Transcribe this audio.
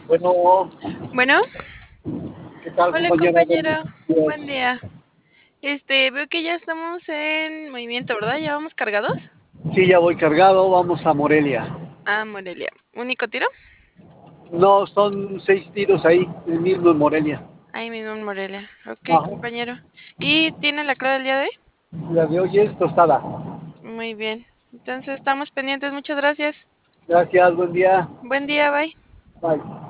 Bueno, Bueno, ¿qué tal, hola compañera? compañero, Buenos buen días. día. Veo que ya estamos en movimiento, ¿verdad? ¿Ya vamos cargados? Sí, ya voy cargado, vamos a Morelia. Ah, Morelia. ¿Único tiro? No, son 6 tiros ahí, el mismo en Morelia. Ahí mismo en Morelia. Ok, Ajá. compañero. ¿Y tiene la clave del día de hoy? La de hoy es tostada. Muy bien. Entonces estamos pendientes. Muchas gracias. Gracias, buen día. Buen día, bye. Bye.